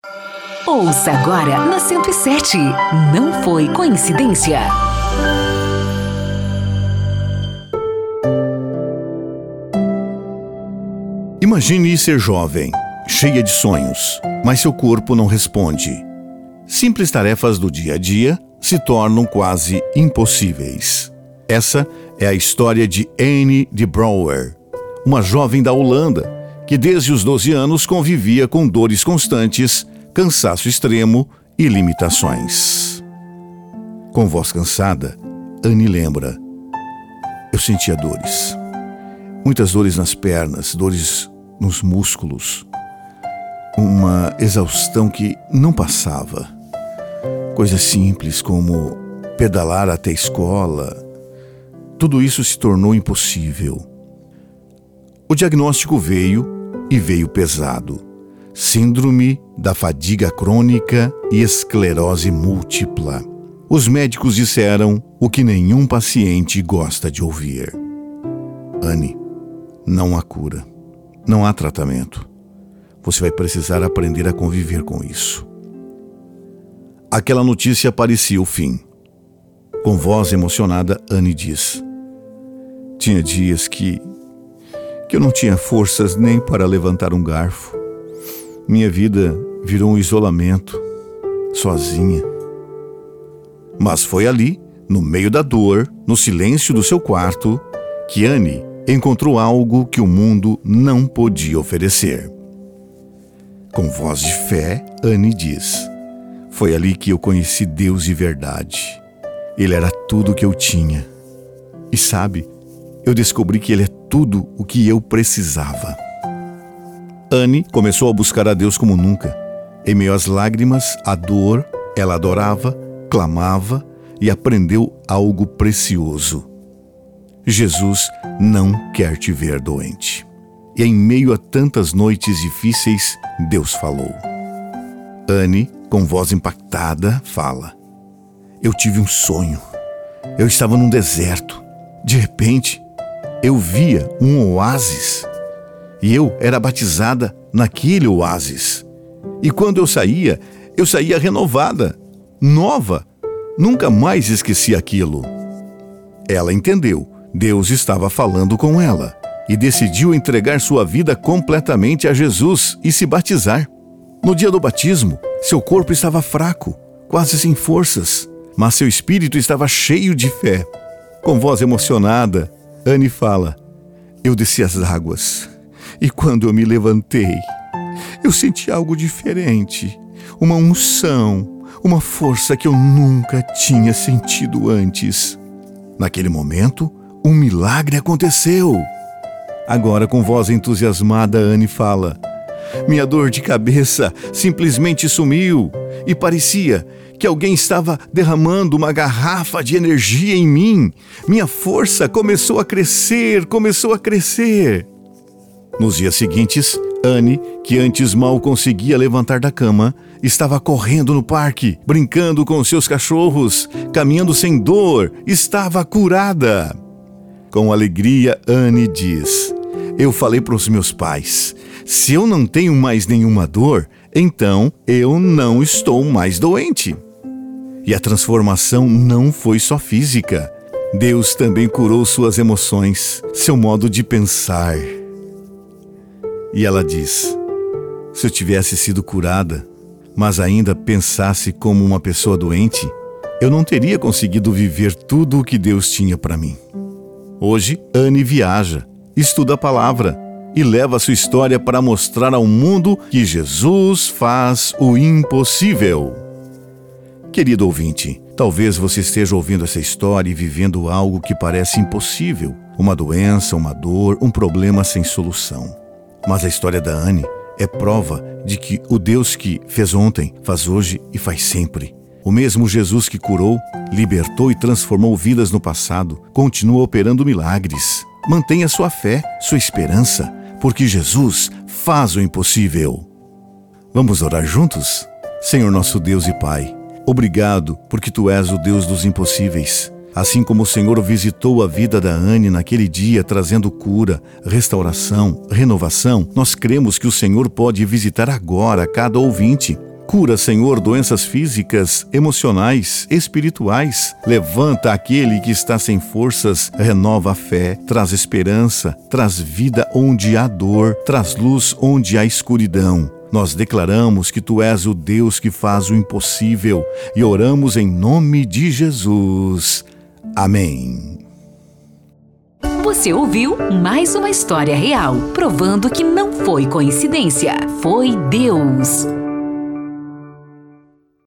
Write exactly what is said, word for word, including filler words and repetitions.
Ouça agora na cento e sete. Não foi coincidência. Imagine ser jovem, cheia de sonhos, mas seu corpo não responde. Simples tarefas do dia a dia se tornam quase impossíveis. Essa é a história de Annie de Brouwer, uma jovem da Holanda que desde os doze anos convivia com dores constantes, cansaço extremo e limitações. Com voz cansada, Annie lembra: eu sentia dores. Muitas dores nas pernas, dores nos músculos. Uma exaustão que não passava. Coisas simples como pedalar até a escola. Tudo isso se tornou impossível. O diagnóstico veio e veio pesado. Síndrome da fadiga crônica e esclerose múltipla. Os médicos disseram o que nenhum paciente gosta de ouvir. Annie, não há cura. Não há tratamento. Você vai precisar aprender a conviver com isso. Aquela notícia parecia o fim. Com voz emocionada, Annie diz: tinha dias que, que eu não tinha forças nem para levantar um garfo. Minha vida virou um isolamento, sozinha. Mas foi ali, no meio da dor, no silêncio do seu quarto, que Annie encontrou algo que o mundo não podia oferecer. Com voz de fé, Annie diz: foi ali que eu conheci Deus de verdade. Ele era tudo o que eu tinha. E sabe, eu descobri que Ele é tudo o que eu precisava. Annie começou a buscar a Deus como nunca. Em meio às lágrimas, à dor, ela adorava, clamava e aprendeu algo precioso. Jesus não quer te ver doente. E em meio a tantas noites difíceis, Deus falou. Annie, com voz impactada, fala: eu tive um sonho. Eu estava num deserto. De repente, eu via um oásis. E eu era batizada naquele oásis. E quando eu saía, eu saía renovada, nova. Nunca mais esqueci aquilo. Ela entendeu. Deus estava falando com ela e decidiu entregar sua vida completamente a Jesus e se batizar. No dia do batismo, seu corpo estava fraco, quase sem forças, mas seu espírito estava cheio de fé. Com voz emocionada, Annie fala: eu desci as águas e quando eu me levantei, eu senti algo diferente, uma unção, uma força que eu nunca tinha sentido antes. Naquele momento, um milagre aconteceu. Agora, com voz entusiasmada, Annie fala: minha dor de cabeça simplesmente sumiu e parecia que alguém estava derramando uma garrafa de energia em mim. Minha força começou a crescer, começou a crescer. Nos dias seguintes, Annie, que antes mal conseguia levantar da cama, estava correndo no parque, brincando com seus cachorros, caminhando sem dor, estava curada. Com alegria, Annie diz: eu falei para os meus pais, se eu não tenho mais nenhuma dor, então eu não estou mais doente. E a transformação não foi só física. Deus também curou suas emoções, seu modo de pensar. E ela diz: se eu tivesse sido curada, mas ainda pensasse como uma pessoa doente, eu não teria conseguido viver tudo o que Deus tinha para mim. Hoje, Annie viaja, estuda a palavra e leva sua história para mostrar ao mundo que Jesus faz o impossível. Querido ouvinte, talvez você esteja ouvindo essa história e vivendo algo que parece impossível, uma doença, uma dor, um problema sem solução. Mas a história da Annie é prova de que o Deus que fez ontem, faz hoje e faz sempre. O mesmo Jesus que curou, libertou e transformou vidas no passado, continua operando milagres. Mantenha sua fé, sua esperança, porque Jesus faz o impossível. Vamos orar juntos? Senhor nosso Deus e Pai, obrigado porque Tu és o Deus dos impossíveis. Assim como o Senhor visitou a vida da Annie naquele dia, trazendo cura, restauração, renovação, nós cremos que o Senhor pode visitar agora cada ouvinte. Cura, Senhor, doenças físicas, emocionais, espirituais. Levanta aquele que está sem forças, renova a fé, traz esperança, traz vida onde há dor, traz luz onde há escuridão. Nós declaramos que Tu és o Deus que faz o impossível e oramos em nome de Jesus. Amém. Você ouviu mais uma história real, provando que não foi coincidência, foi Deus.